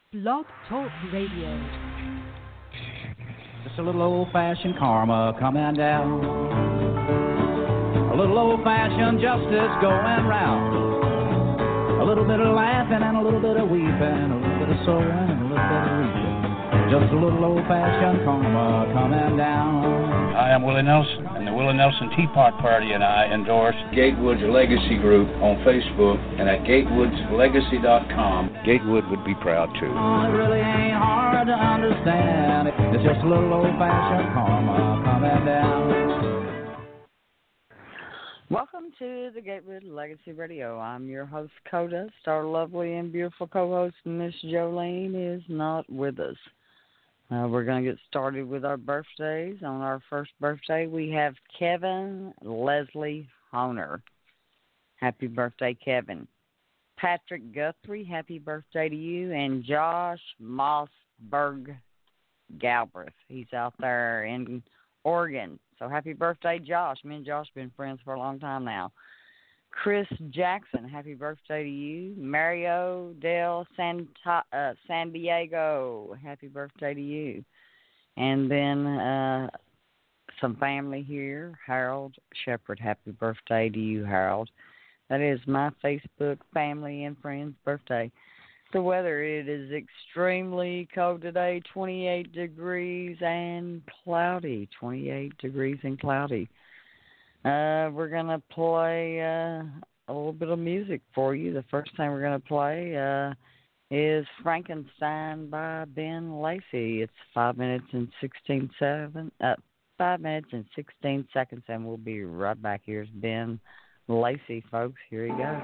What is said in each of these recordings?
Blog Talk Radio. Just a little old-fashioned karma coming down. A little old-fashioned justice going round. A little bit of laughing and a little bit of weeping, a little bit of sowing and a little bit of reaping. Just a little old-fashioned karma coming down. I am Willie Nelson, and the Willie Nelson Tea Pot Party and I endorse Gatewoods Legacy Group on Facebook and at gatewoodslegacy.com. Gatewood would be proud too. Oh, it really ain't hard to understand. It's just a little old-fashioned karma coming down. Welcome to the Gatewood Legacy Radio. I'm your host, Coda. Our lovely and beautiful co-host, Miss Jolene, is not with us. We're going to get started with our birthdays. On our first birthday, we have Kevin Leslie Honer. Happy birthday, Kevin. Patrick Guthrie, happy birthday to you. And Josh Mossberg Galbraith. He's out there in Oregon. So happy birthday, Josh. Me and Josh have been friends for a long time now. Chris Jackson, happy birthday to you. Mario del San Diego, happy birthday to you. And then some family here. Harold Shepard, happy birthday to you, Harold. That is my Facebook family and friends' birthday. The weather, it is extremely cold today, 28 degrees and cloudy, 28 degrees and cloudy. We're going to play a little bit of music for you. The first thing we're going to play is Frankenstein by Ben Lacy. It's 5 minutes and 16 seconds, and we'll be right back. Here's Ben Lacy, folks. Here he goes.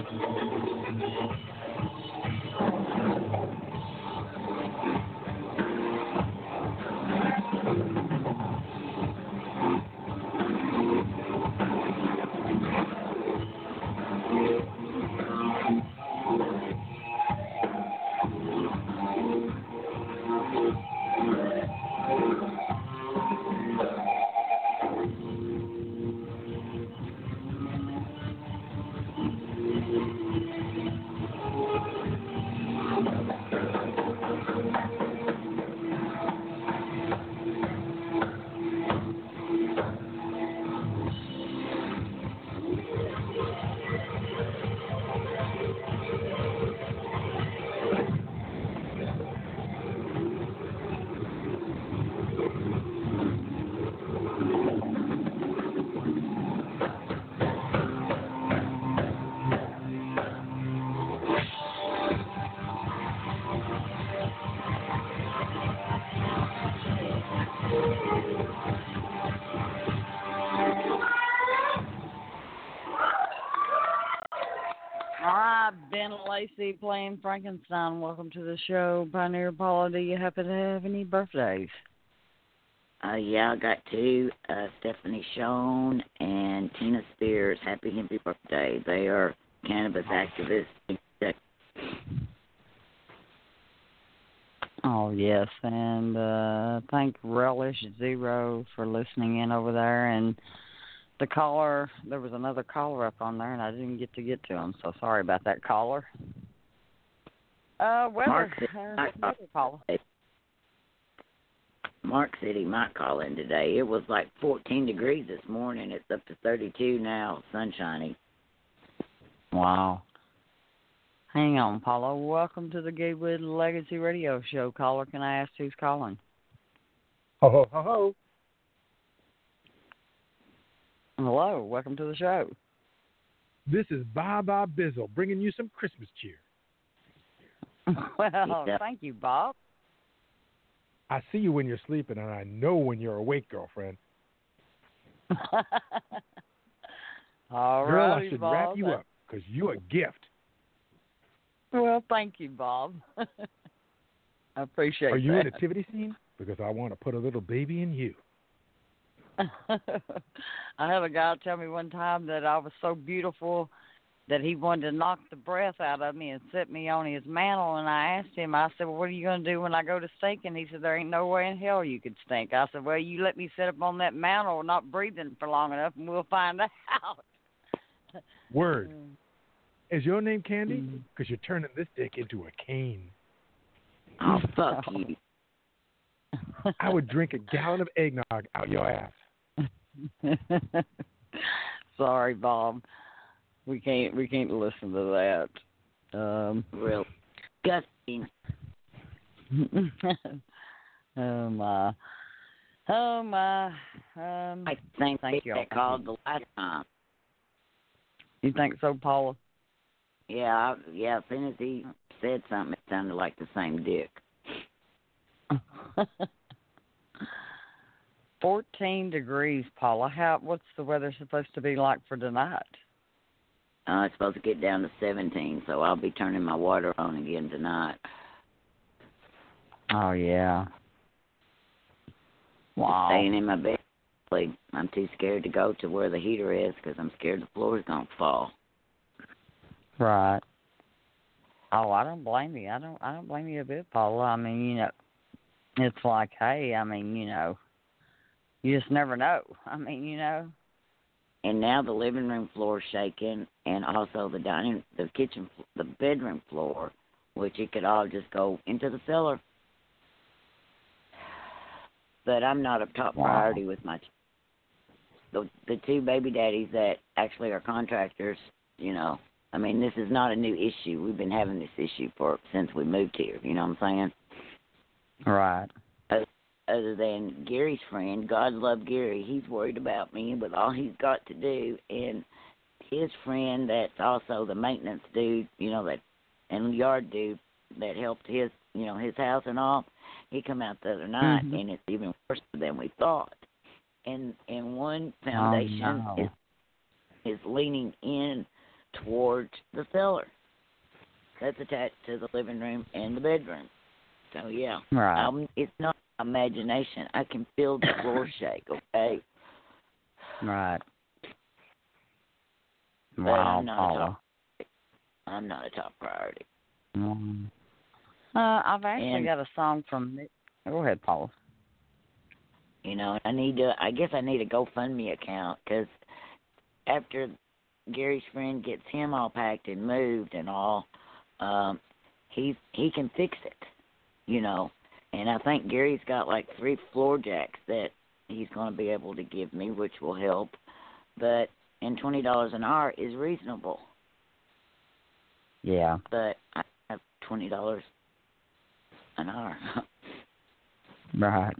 Ben Lacey playing Frankenstein. Welcome to the show. Pioneer Paula, do you happen to have any birthdays? Yeah, I got two. Stephanie Schoen and Tina Spears. Happy birthday. They are cannabis activists. Oh, yes. And thank Relish Zero for listening in over there. And the caller, there was another caller up on there, and I didn't get to him, so sorry about that, caller. Weather caller. Mark City might call in today. It was like 14 degrees this morning. It's up to 32 now, sunshiny. Wow. Hang on, Paula. Welcome to the Gatewood Legacy Radio Show. Caller, can I ask who's calling? Ho, ho, ho, ho. Hello, welcome to the show. This is Bob Bizzle bringing you some Christmas cheer. Well, thank you, Bob. I see you when you're sleeping, and I know when you're awake, girlfriend. All Girl, right, I should Bob. wrap you up, because you're a gift. Well, thank you, Bob. I appreciate that. Are you in a nativity scene? Because I want to put a little baby in you. I had a guy tell me one time that I was so beautiful that he wanted to knock the breath out of me and set me on his mantle. And I asked him, I said, well, what are you going to do when I go to stinking? He said, there ain't no way in hell you could stink. I said, well, you let me sit up on that mantle not breathing for long enough, and we'll find out. Word. Is your name Candy? Because you're turning this dick into a cane. Oh, fuck you. I would drink a gallon of eggnog out your ass. Sorry, Bob. We can't listen to that. Real disgusting. Oh my. I think thank you. They called the last time. You think so, Paula? Yeah. As soon as he said something, it sounded like the same dick. 14 degrees, Paula. What's the weather supposed to be like for tonight? It's supposed to get down to 17, so I'll be turning my water on again tonight. Oh, yeah. Wow. Staying in my bed. I'm too scared to go to where the heater is because I'm scared the floor's going to fall. Right. Oh, I don't blame you. I don't blame you a bit, Paula. I mean, you know, it's like, hey, I mean, you know, you just never know. I mean, you know. And now the living room floor is shaking, and also the kitchen, the bedroom floor, which it could all just go into the cellar. But I'm not a top priority with my. The two baby daddies that actually are contractors, you know. I mean, this is not a new issue. We've been having this issue since we moved here. You know what I'm saying? Right. Other than Gary's friend, God love Gary, he's worried about me with all he's got to do, and his friend that's also the maintenance dude, you know, that and yard dude that helped his house and all, he come out the other night, and it's even worse than we thought. And one foundation is leaning in towards the cellar that's attached to the living room and the bedroom. So, yeah. Right. It's not imagination. I can feel the floor shake, okay? Right. But Wow, I'm not a top priority. I've actually got a song from... Go ahead, Paula. You know, I guess I need a GoFundMe account, because after Gary's friend gets him all packed and moved and all, he can fix it, you know. And I think Gary's got like 3 floor jacks that he's going to be able to give me, which will help. And $20 an hour is reasonable. Yeah. But I have $20 an hour. Right.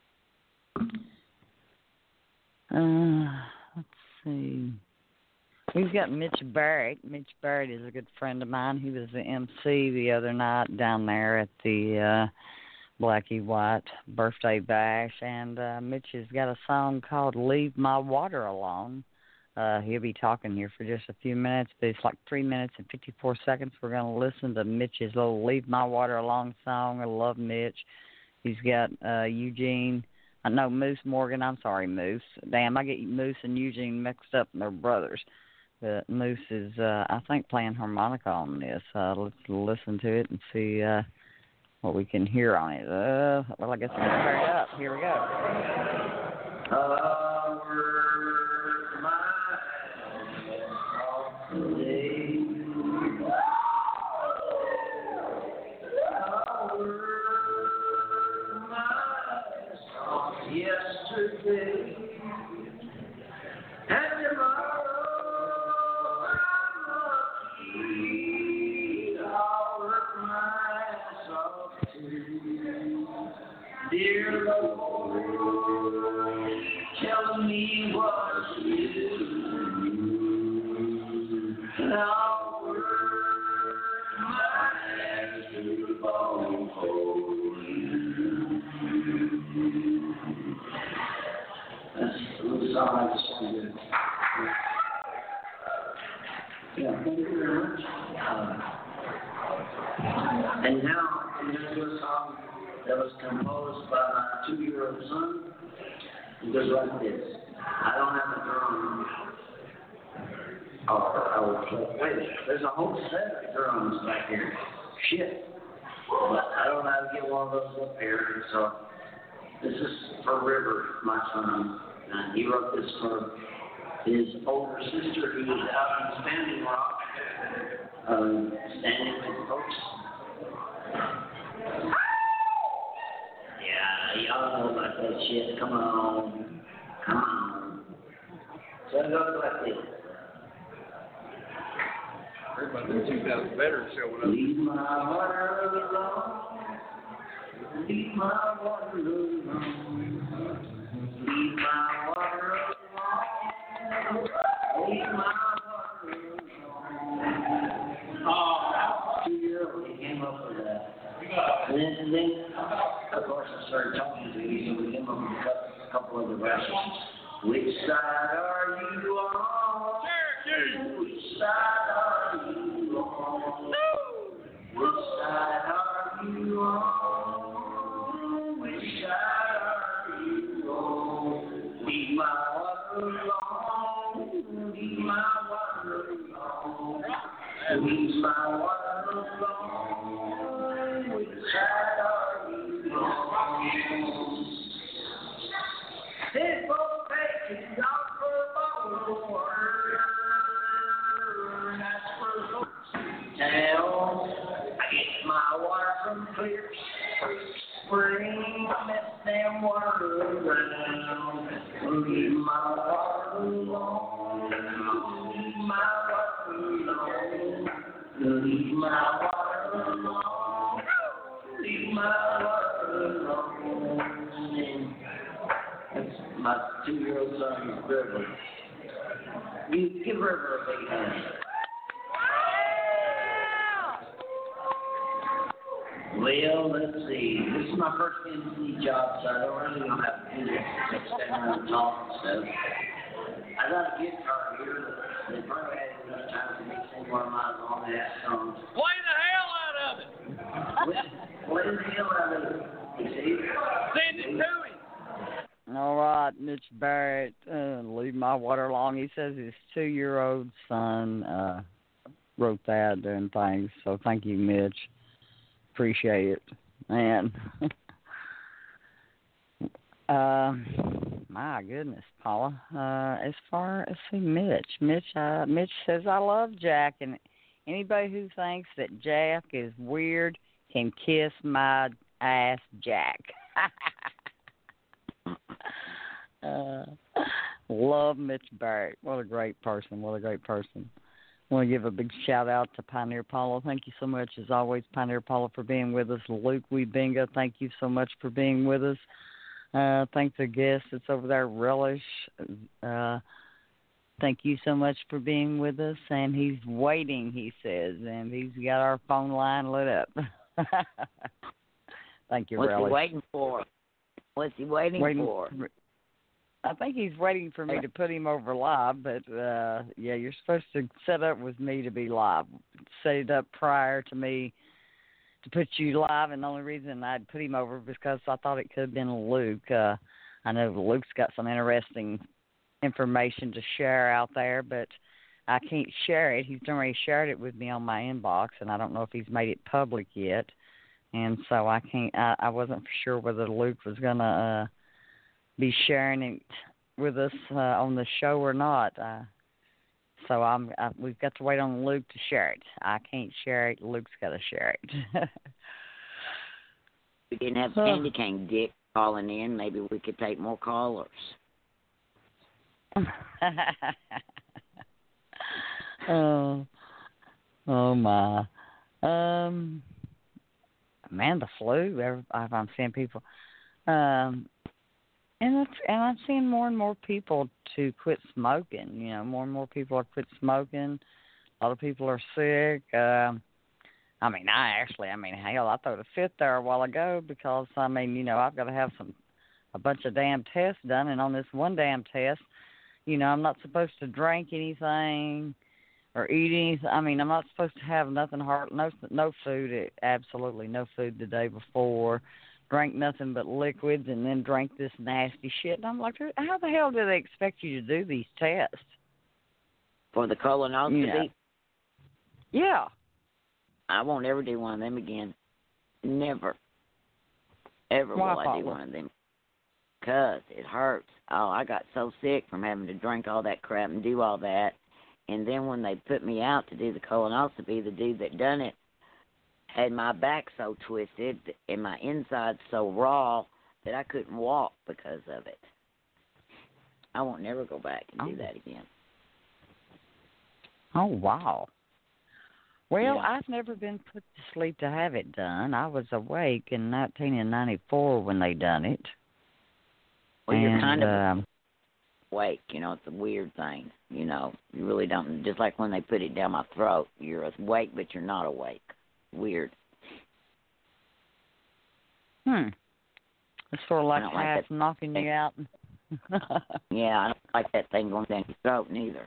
Let's see. We've got Mitch Barrett. Mitch Barrett is a good friend of mine. He was the MC the other night down there at the Blackie White birthday bash, and Mitch has got a song called Leave My Water Alone. He'll be talking here for just a few minutes, but it's like 3 minutes and 54 seconds. We're going to listen to Mitch's little Leave My Water Alone song. I love Mitch. He's got Moose Morgan. I'm sorry, Moose. Damn, I get Moose and Eugene mixed up, and they're brothers. But Moose is, I think, playing harmonica on this. Let's listen to it and see what we can hear on it. Well, I guess I'm going to turn it up. Here we go. Yesterday and tomorrow I'll work myself to dear Lord, tell me what you do, and I'll work my hands to the bone for you. That's the song I just want to do. Yeah, thank you very much. And now I'm going to do a song that was composed by my 2-year-old son. It goes like this. I don't have a drum. I will play. Wait, there's a whole set of drums back here. Shit. But I don't know how to get one of those up here, so this is for River, my son. And he wrote this for his older sister who was out in Standing Rock, standing with folks. Yeah, y'all know about that shit. Come on. So it goes like this. Heard about the 2,000 veterans showing up. Leave my water alone. Leave my water alone. Leave my water alone. Leave my water alone. Oh, 2-year-old, he came up with that. And then, of course, I started talking to him, so we came up with a couple of the verses. Which side are you on? Which side are you on? Which side are you on? Which side are you on? Leave my water alone. Leave my water alone. Leave my water alone. Which side are you on? Hey, folks, hey, y'all for a bottle of water. That's for folks in town. I get my water from Clear Spring. Let them water around. Leave my water alone. Leave my water alone. Leave my water alone. Leave my water alone. That's my 2-year-old son, River. You give River a big hand. Well, let's see. This is my first MC job, so I don't really know how to do this except stand around and talk and stuff. I got a guitar here, but they probably had enough time for me to sing one of my long-ass songs. Play the hell out of it. Play the hell out of it. You see? Send it to him. All right, Mitch Barrett, Leave My Water Alone. He says his 2-year-old son wrote that and things. So thank you, Mitch. Appreciate it. And my goodness, Paula. As far as Mitch says I love Jack, and anybody who thinks that Jack is weird can kiss my ass, Jack. Love Mitch Barrett. What a great person. I want to give a big shout out to Pioneer Paula. Thank you so much, as always, Pioneer Paula, for being with us. Luke Weebinga, thank you so much for being with us. Thank the guest that's over there, Relish. Thank you so much for being with us. And he's waiting, he says, and he's got our phone line lit up. Thank you, Relish. What's he waiting for? I think he's waiting for me to put him over live, but, yeah, you're supposed to set up with me to be live. Set it up prior to me to put you live, and the only reason I'd put him over was because I thought it could have been Luke. I know Luke's got some interesting information to share out there, but I can't share it. He's already shared it with me on my inbox, and I don't know if he's made it public yet. And so I can't. I wasn't for sure whether Luke was going to be sharing it with us on the show or not. So we've got to wait on Luke to share it. I can't share it. Luke's got to share it. We didn't have Candy Cane Dick calling in. Maybe we could take more callers. Oh my. Man, the flu. I'm seeing people. And I'm seeing more and more people to quit smoking. You know, more and more people are quit smoking. A lot of people are sick. Hell, I threw a fit there a while ago because, I've got to have a bunch of damn tests done. And on this one damn test, I'm not supposed to drink anything or eat anything. I'm not supposed to have nothing hard, no food, absolutely no food the day before. Drank nothing but liquids, and then drank this nasty shit. And I'm like, how the hell do they expect you to do these tests? For the colonoscopy? Yeah. I won't ever do one of them again. Never. Ever will I do one of them. Because it hurts. Oh, I got so sick from having to drink all that crap and do all that. And then when they put me out to do the colonoscopy, the dude that done it had my back so twisted and my insides so raw that I couldn't walk because of it. I won't never go back and do that again. Oh, wow. Well, Yeah. I've never been put to sleep to have it done. I was awake in 1994 when they done it. Well, you're kind of awake, it's a weird thing. You really don't, just like when they put it down my throat, you're awake, but you're not awake. Weird. It's sort of like half knocking you out. Yeah, I don't like that thing going down your throat neither.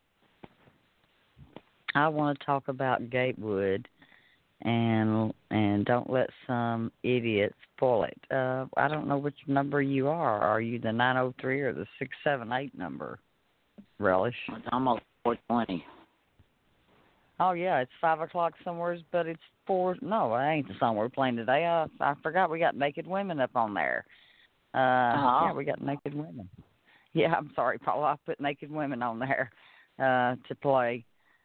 I want to talk about Gatewood and don't let some idiot spoil it. I don't know which number you are. Are you the 903 or the 678 number, Relish? It's almost 4:20. Oh, yeah, it's 5 o'clock somewhere, but it's 4. No, it ain't the song we're playing today. I forgot we got naked women up on there. Yeah, we got naked women. Yeah, I'm sorry, Paul. I put naked women on there to play.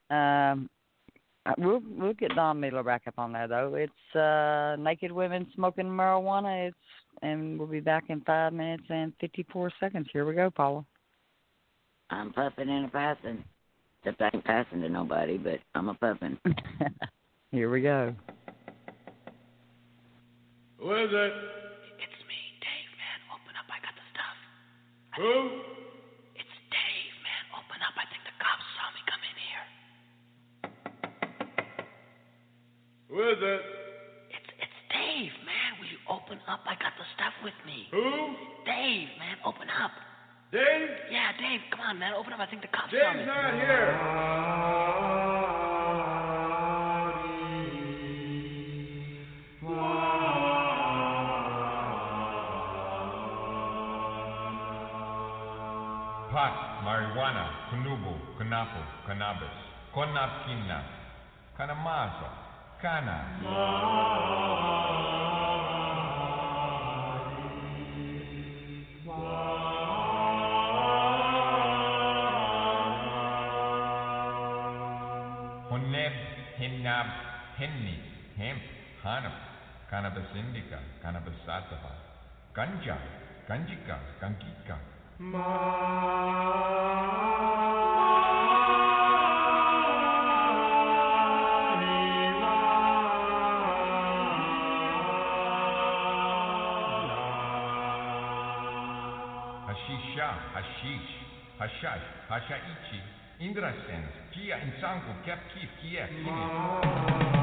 We'll get Don Miller back up on there, though. It's naked women smoking marijuana. And we'll be back in 5 minutes and 54 seconds. Here we go, Paula. I'm puffing and a passing. Except I ain't passing to nobody, but I'm a puffin'. Here we go. Who is it? It's me, Dave, man. Open up, I got the stuff. Who? It's Dave, man. Open up, I think the cops saw me come in here. Who is it? It's Dave, man. Will you open up? I got the stuff with me. Who? Dave, man. Open up. Dave? Yeah, Dave, come on, man. Open up. I think the cops saw me. Dave's not here. pot, marijuana, kunubu, kunapu, cannabis, konapkina, kanamazo, kana. Honeb, hinnab, henni, hemp, hanap, cannabis indica, cannabis sativa, ganja, ganjika, gangika. Hashisha, hashish, hashash, hashaichi, indrasens, kia, insangu, kep, kif, kia, kini.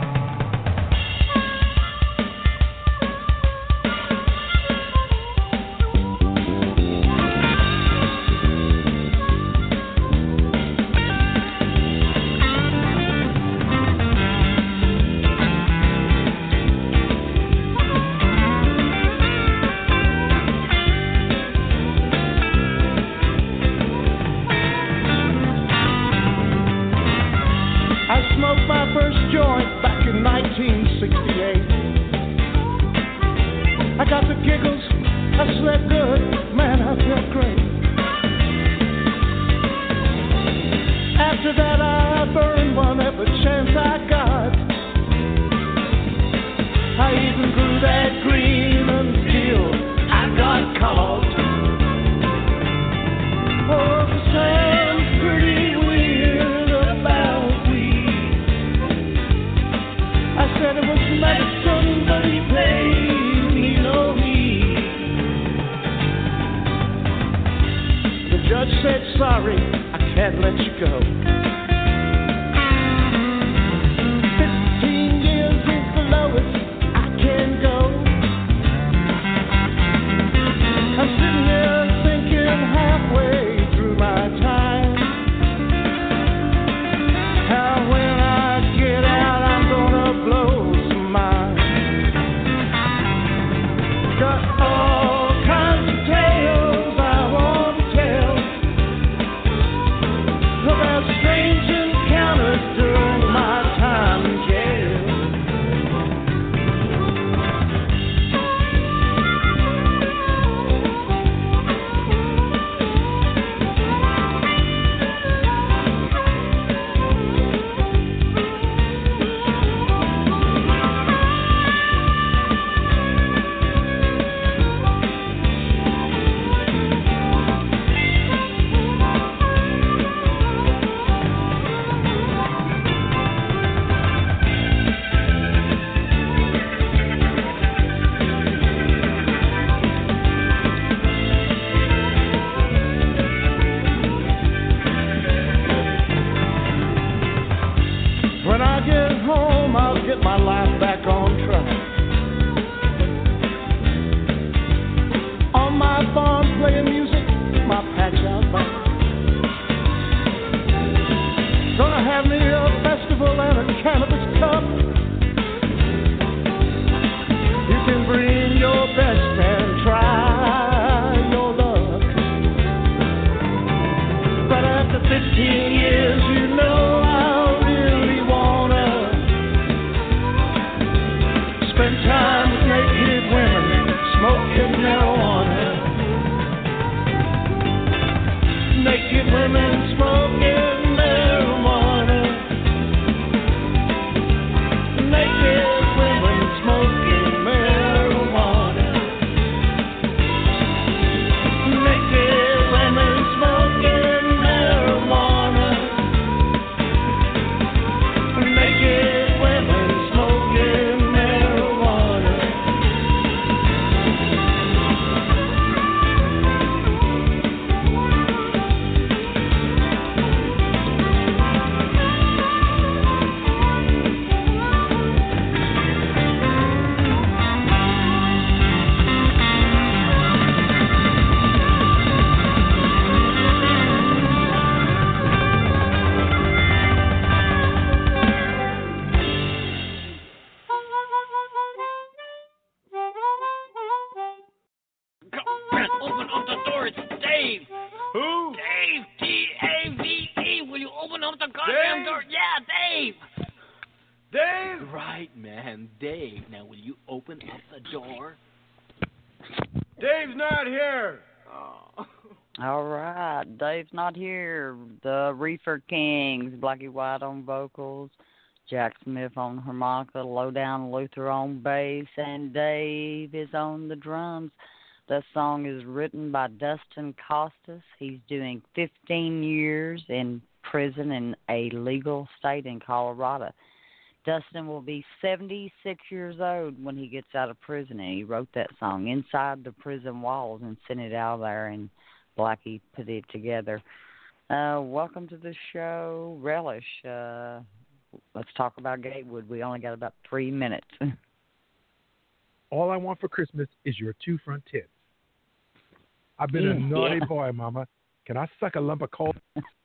Dave! Right, man, Dave. Now, will you open up the door? Dave's not here! Oh. All right, Dave's not here. The Reefer Kings, Blackie White on vocals, Jack Smith on harmonica, Lowdown Luther on bass, and Dave is on the drums. The song is written by Dustin Costas. He's doing 15 years in prison in a legal state in Colorado. Dustin will be 76 years old when he gets out of prison, and he wrote that song inside the prison walls and sent it out there, and Blackie put it together. Welcome to the show, Relish. Let's talk about Gatewood. We only got about 3 minutes. All I want for Christmas is your two front tits. I've been a naughty boy, Mama. Can I suck a lump of coal?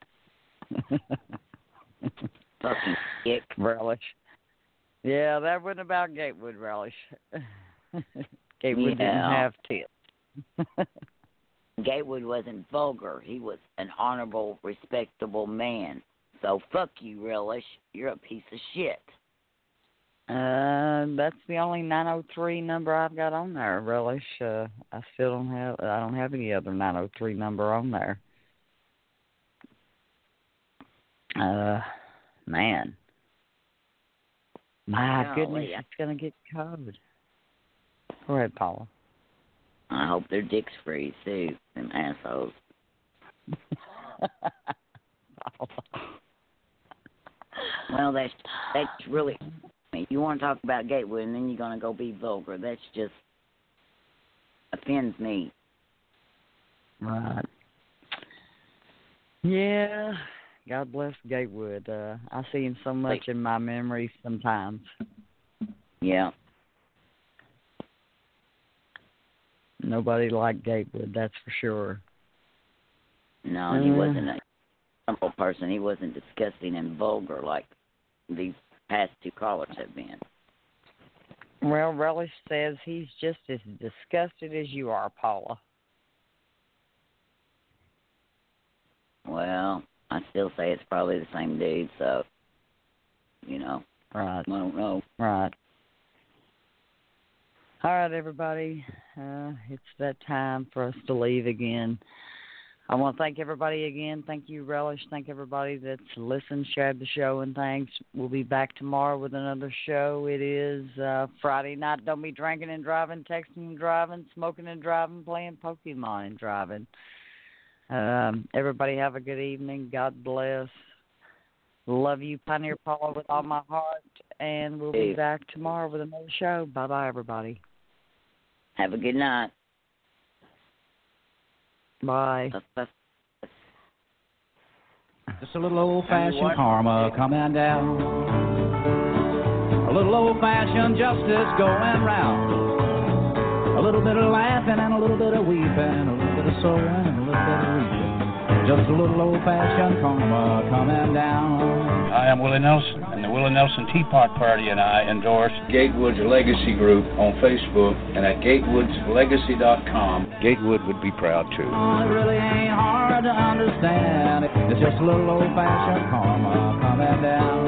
Fucking dick. Relish. Yeah, that wasn't about Gatewood, Relish. Gatewood didn't have tits. Gatewood wasn't vulgar. He was an honorable, respectable man. So fuck you, Relish. You're a piece of shit. That's the only 903 number I've got on there, Relish. I don't have any other 903 number on there. Man. My goodness, it's going to get cold. Go ahead, Paula. I hope their dicks freeze, too, them assholes. Well, that's really... You want to talk about Gatewood, and then you're going to go be vulgar. That's just... offends me. Right. Yeah. God bless Gatewood. I see him so much in my memory sometimes. Yeah. Nobody liked Gatewood, that's for sure. No, he wasn't a simple person. He wasn't disgusting and vulgar like these past two callers have been. Well, Relish says he's just as disgusted as you are, Paula. Well, I still say it's probably the same dude, so, Right. I don't know. Right. All right, everybody. It's that time for us to leave again. I want to thank everybody again. Thank you, Relish. Thank everybody that's listened, shared the show, and thanks. We'll be back tomorrow with another show. It is Friday night. Don't be drinking and driving, texting and driving, smoking and driving, playing Pokemon and driving. Everybody have a good evening. God bless. Love you, Pioneer Paula, with all my heart. And we'll be back tomorrow with another show. Bye-bye, everybody. Have a good night. Bye. Just a little old-fashioned karma coming down. A little old-fashioned justice going round. A little bit of laughing and a little bit of weeping. A little bit of sowing and a little bit of reaping. Just a little old-fashioned karma coming down. I am Willie Nelson, and the Willie Nelson Teapot Party and I endorse Gatewood's Legacy Group on Facebook and at gatewoodslegacy.com. Gatewood would be proud too. Oh, it really ain't hard to understand. It's just a little old-fashioned karma coming down.